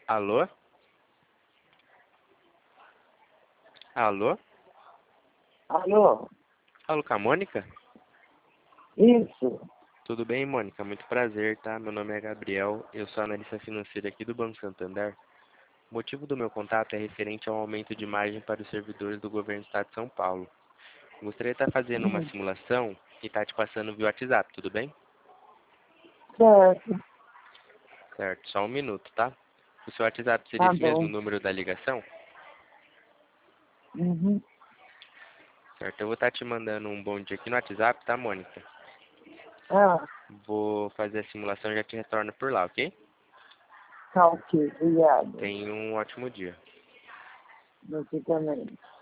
Alô? Alô? Alô? Alô, com a Mônica? Isso. Tudo bem, Mônica? Muito prazer, tá? Meu nome é Gabriel, eu sou analista financeiro aqui do Banco Santander. O motivo do meu contato é referente ao aumento de margem para os servidores do governo do estado de São Paulo. Gostaria de estar fazendo uma simulação e estar te passando via WhatsApp, tudo bem? Certo. Certo, só um minuto, tá? O seu WhatsApp seria Tá esse mesmo bom. número da ligação? Uhum. Certo, eu vou estar te mandando um bom dia aqui no WhatsApp, tá, Mônica? Ah, Vou fazer a simulação e já te retorno por lá, ok? tá ok. Obrigada. Tenha um ótimo dia. Você também.